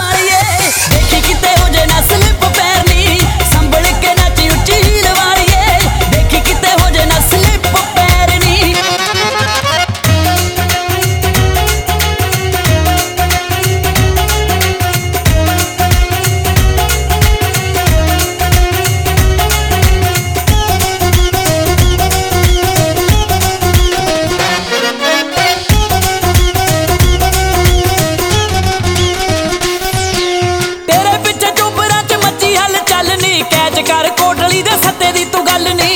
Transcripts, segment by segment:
वालिए, देखी किते हो जे ना स्लिप पैरनी, संभल के नाची उच्ची हील वालिए, देखी किते हो जे ना स्लिप पैरनी। कैच कर कोटली दे सत्ते दी तू गल नी,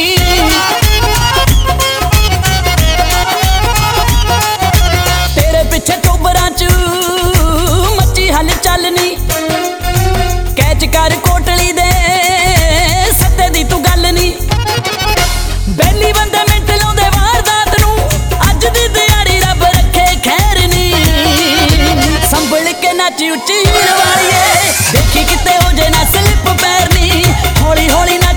तेरे पिछे चोबरां च मची हल चलनी। कैच कर कोटली दे सत्ते दी तू गल नी, बेली बंदे मिंट लाउंदे वारदात नूं, अज दी दिहाड़ी रब रखे खैर नी। संभल के नाची उच्ची हील वालिए, देखी किते हो जे ना स्लिप पैरनी, हौली हौली